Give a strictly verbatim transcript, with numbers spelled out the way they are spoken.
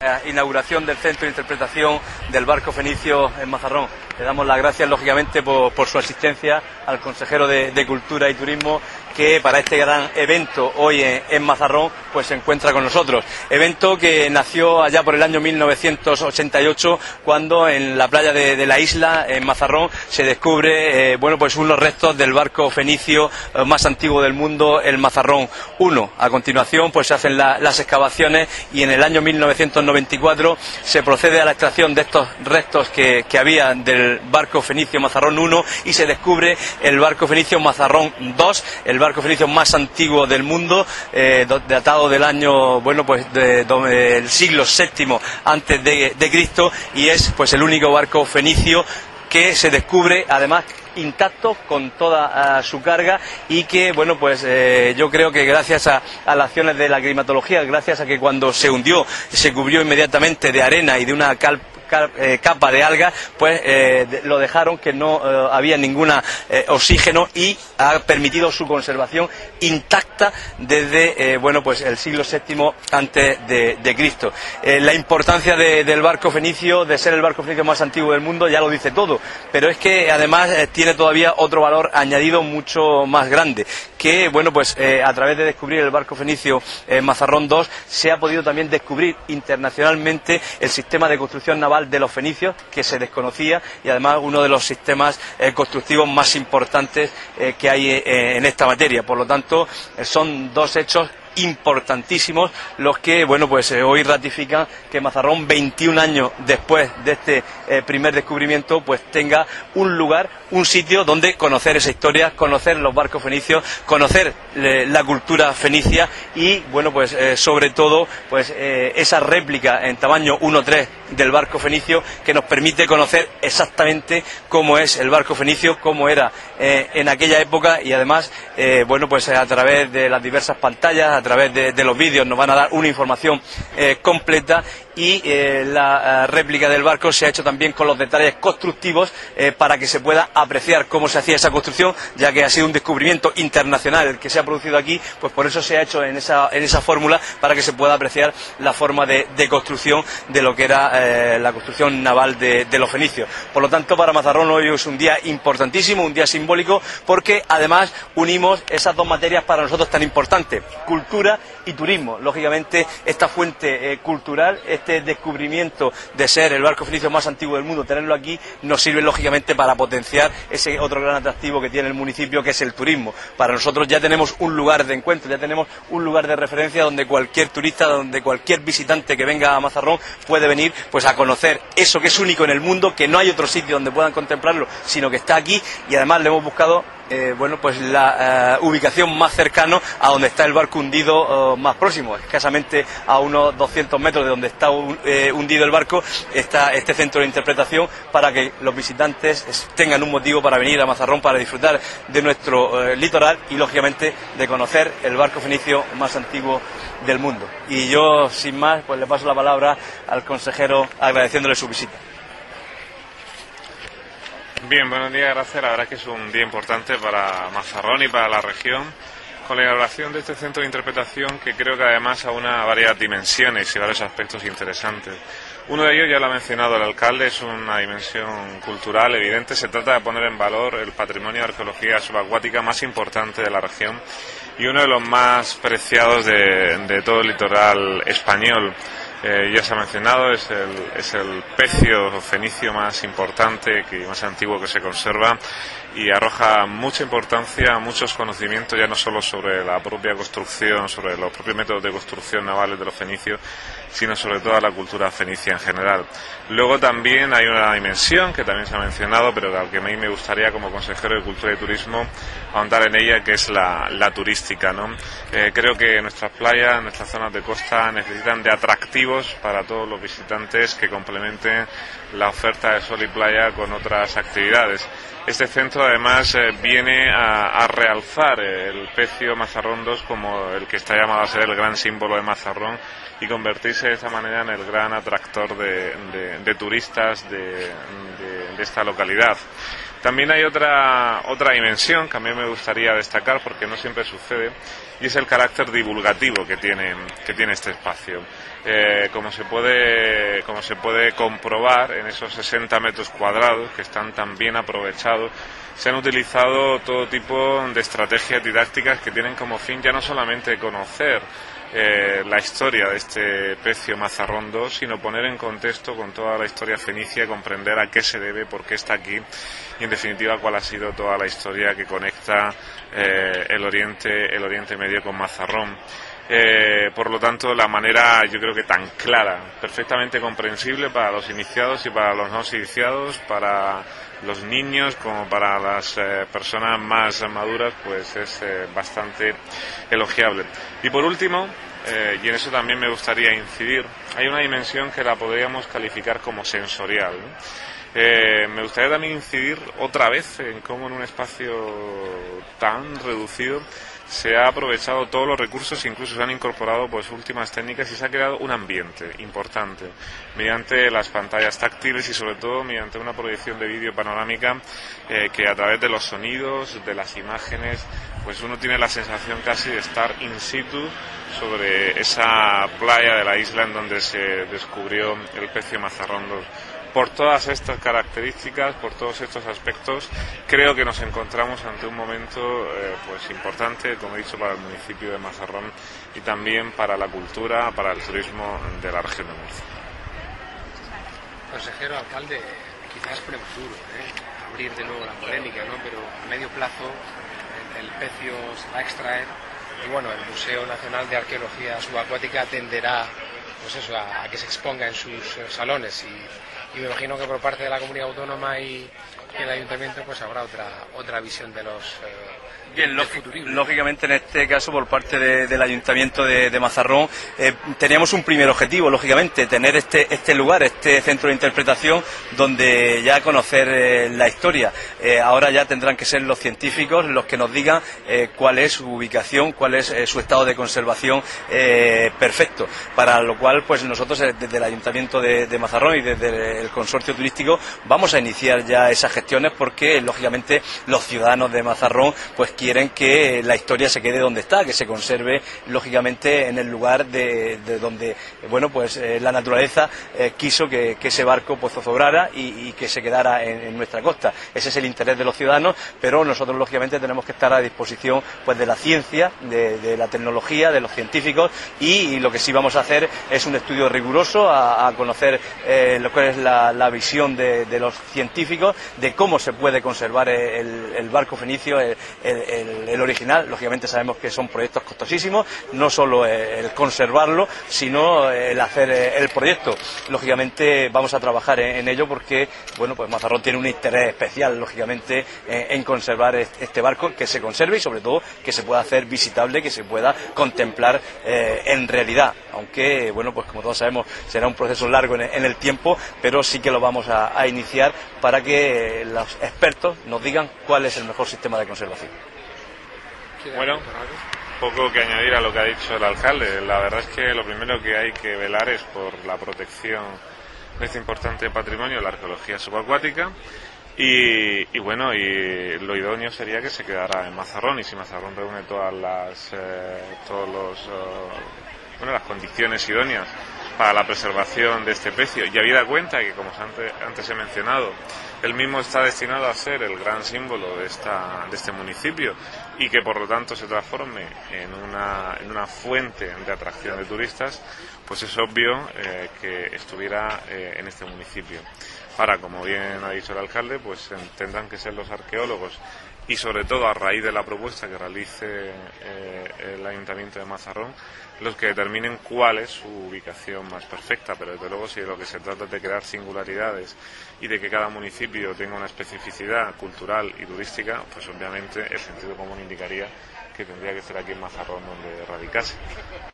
Inauguración del Centro de Interpretación del Barco Fenicio en Mazarrón. Le damos las gracias, lógicamente, por, por su asistencia al consejero de, de Cultura y Turismo, que para este gran evento hoy en, en Mazarrón pues se encuentra con nosotros. Evento que nació allá por el año mil novecientos ochenta y ocho, cuando en la playa de, de la isla, en Mazarrón, se descubre eh, bueno, pues unos restos del barco fenicio eh, más antiguo del mundo, el Mazarrón uno. A continuación pues se hacen la, las excavaciones y en el año mil novecientos noventa y cuatro se procede a la extracción de estos restos que, que había del barco fenicio Mazarrón uno y se descubre el barco fenicio Mazarrón dos, el barco fenicio más antiguo del mundo, eh, datado del año, bueno, pues del de, de, siglo séptimo antes de, de Cristo, y es pues el único barco fenicio que se descubre además intacto con toda uh, su carga, y que bueno pues eh, yo creo que gracias a, a las acciones de la climatología, gracias a que cuando se hundió se cubrió inmediatamente de arena y de una cal capa de algas, pues eh, lo dejaron que no eh, había ninguna eh, oxígeno, y ha permitido su conservación intacta desde eh, bueno pues el siglo séptimo antes de, de Cristo. Eh, la importancia de, del barco fenicio, de ser el barco fenicio más antiguo del mundo, ya lo dice todo, pero es que además eh, tiene todavía otro valor añadido mucho más grande, que bueno pues eh, a través de descubrir el barco fenicio eh, Mazarrón dos se ha podido también descubrir internacionalmente el sistema de construcción naval de los fenicios, que se desconocía, y además uno de los sistemas eh, constructivos más importantes eh, que hay eh, en esta materia. Por lo tanto, eh, son dos hechos importantísimos los que bueno pues eh, hoy ratifican que Mazarrón, veintiún años después de este eh, primer descubrimiento, pues tenga un lugar, un sitio donde conocer esa historia, conocer los barcos fenicios, conocer eh, la cultura fenicia, y bueno pues eh, sobre todo pues eh, esa réplica en tamaño uno tres del barco fenicio, que nos permite conocer exactamente cómo es el barco fenicio, cómo era eh, en aquella época, y además eh, bueno pues a través de las diversas pantallas, a través de, de los vídeos, nos van a dar una información eh, completa, y eh, la eh, réplica del barco se ha hecho también con los detalles constructivos eh, para que se pueda apreciar cómo se hacía esa construcción, ya que ha sido un descubrimiento internacional el que se ha producido aquí, pues por eso se ha hecho en esa, en esa fórmula, para que se pueda apreciar la forma de, de construcción de lo que era eh, la construcción naval de, de los fenicios. Por lo tanto, para Mazarrón hoy es un día importantísimo, un día simbólico, porque además unimos esas dos materias para nosotros tan importantes: cultura y turismo. Lógicamente, esta fuente eh, cultural, este descubrimiento de ser el barco fenicio más antiguo del mundo, tenerlo aquí, nos sirve lógicamente para potenciar ese otro gran atractivo que tiene el municipio, que es el turismo. Para nosotros ya tenemos un lugar de encuentro, ya tenemos un lugar de referencia donde cualquier turista, donde cualquier visitante que venga a Mazarrón puede venir pues a conocer eso que es único en el mundo, que no hay otro sitio donde puedan contemplarlo, sino que está aquí, y además le hemos buscado Eh, bueno, pues la uh, ubicación más cercana a donde está el barco hundido uh, más próximo, escasamente a unos doscientos metros de donde está un, eh, hundido el barco, está este centro de interpretación, para que los visitantes tengan un motivo para venir a Mazarrón, para disfrutar de nuestro uh, litoral y lógicamente de conocer el barco fenicio más antiguo del mundo. Y yo, sin más, pues le paso la palabra al consejero agradeciéndole su visita. Bien, buenos días, gracias. La verdad es que es un día importante para Mazarrón y para la región, con la inauguración de este centro de interpretación, que creo que además aúna varias dimensiones y varios aspectos interesantes. Uno de ellos, ya lo ha mencionado el alcalde, es una dimensión cultural evidente. Se trata de poner en valor el patrimonio de arqueología subacuática más importante de la región y uno de los más preciados de, de todo el litoral español. Eh, ya se ha mencionado, es el, es el pecio fenicio más importante y más antiguo que se conserva, y arroja mucha importancia, muchos conocimientos, ya no solo sobre la propia construcción, sobre los propios métodos de construcción navales de los fenicios, sino sobre toda la cultura fenicia en general. Luego también hay una dimensión que también se ha mencionado, pero que a mí me gustaría, como consejero de Cultura y Turismo, ahondar en ella, que es la, la turística, ¿no? Eh, creo que nuestras playas, nuestras zonas de costa necesitan de atractivos para todos los visitantes que complementen la oferta de sol y playa con otras actividades. Este centro además eh, viene a, a realzar el pecio Mazarrón dos como el que está llamado a ser el gran símbolo de Mazarrón, y convertirse de esta manera en el gran atractor de, de, de turistas de, de, de esta localidad. También hay otra, otra dimensión que a mí me gustaría destacar, porque no siempre sucede, y es el carácter divulgativo que tiene, que tiene este espacio. Eh, como se puede, como se puede comprobar en esos sesenta metros cuadrados que están tan bien aprovechados, se han utilizado todo tipo de estrategias didácticas que tienen como fin ya no solamente conocer Eh, la historia de este pecio mazarrondo, sino poner en contexto con toda la historia fenicia, comprender a qué se debe, por qué está aquí y en definitiva cuál ha sido toda la historia que conecta eh, el Oriente, el Oriente Medio con Mazarrón. Eh, por lo tanto, la manera, yo creo que tan clara, perfectamente comprensible para los iniciados y para los no iniciados, para los niños como para las eh, personas más maduras, pues es eh, bastante elogiable. Y por último, eh, y en eso también me gustaría incidir, hay una dimensión que la podríamos calificar como sensorial, ¿no? Eh, me gustaría también incidir otra vez en cómo en un espacio tan reducido se ha aprovechado todos los recursos, incluso se han incorporado pues últimas técnicas y se ha creado un ambiente importante mediante las pantallas táctiles y sobre todo mediante una proyección de vídeo panorámica eh, que a través de los sonidos, de las imágenes, pues uno tiene la sensación casi de estar in situ sobre esa playa de la isla en donde se descubrió el pecio mazarrondo. Por todas estas características, por todos estos aspectos, creo que nos encontramos ante un momento eh, pues importante, como he dicho, para el municipio de Mazarrón y también para la cultura, para el turismo de la región de Murcia. Consejero, alcalde, quizás es prematuro ¿eh? abrir de nuevo la polémica, ¿no? Pero a medio plazo el, el pecio se va a extraer y bueno, el Museo Nacional de Arqueología Subacuática tenderá pues eso, a, a que se exponga en sus eh, salones y, y me imagino que por parte de la comunidad autónoma y, y el ayuntamiento pues habrá otra otra visión de los eh, Bien, lógicamente en este caso por parte de, del Ayuntamiento de, de Mazarrón eh, teníamos un primer objetivo, lógicamente, tener este, este lugar, este centro de interpretación donde ya conocer eh, la historia. Eh, ahora ya tendrán que ser los científicos los que nos digan eh, cuál es su ubicación, cuál es eh, su estado de conservación eh, perfecto, para lo cual pues nosotros eh, desde el Ayuntamiento de, de Mazarrón y desde el Consorcio Turístico vamos a iniciar ya esas gestiones porque lógicamente los ciudadanos de Mazarrón pues quieren que la historia se quede donde está, que se conserve lógicamente en el lugar de, de donde bueno pues eh, la naturaleza eh, quiso que, que ese barco pues zozobrara y, y que se quedara en, en nuestra costa. Ese es el interés de los ciudadanos, pero nosotros lógicamente tenemos que estar a disposición pues de la ciencia, de, de la tecnología, de los científicos y, y lo que sí vamos a hacer es un estudio riguroso a, a conocer eh, lo que es la, la visión de, de los científicos de cómo se puede conservar el, el barco fenicio, el, el El, el original. Lógicamente sabemos que son proyectos costosísimos, no solo el conservarlo, sino el hacer el proyecto. Lógicamente vamos a trabajar en, en ello porque, bueno, pues Mazarrón tiene un interés especial, lógicamente, en, en conservar este barco, que se conserve y sobre todo que se pueda hacer visitable, que se pueda contemplar eh, en realidad, aunque, bueno, pues como todos sabemos será un proceso largo en, en el tiempo, pero sí que lo vamos a, a iniciar para que los expertos nos digan cuál es el mejor sistema de conservación. Bueno, poco que añadir a lo que ha dicho el alcalde. La verdad es que lo primero que hay que velar es por la protección de este importante patrimonio, la arqueología subacuática, y, y bueno, y lo idóneo sería que se quedara en Mazarrón, y si Mazarrón reúne todas las eh, todos los uh, bueno, las condiciones idóneas para la preservación de este pecio, y habida cuenta que, como antes, antes he mencionado, el mismo está destinado a ser el gran símbolo de, esta, de este municipio y que por lo tanto se transforme en una, en una fuente de atracción de turistas, pues es obvio eh, que estuviera eh, en este municipio. Ahora, como bien ha dicho el alcalde, pues tendrán que ser los arqueólogos y sobre todo a raíz de la propuesta que realice eh, el Ayuntamiento de Mazarrón los que determinen cuál es su ubicación más perfecta, pero desde luego si de lo que se trata es de crear singularidades y de que cada municipio tenga una especificidad cultural y turística, pues obviamente el sentido común indicaría que tendría que ser aquí en Mazarrón donde radicase.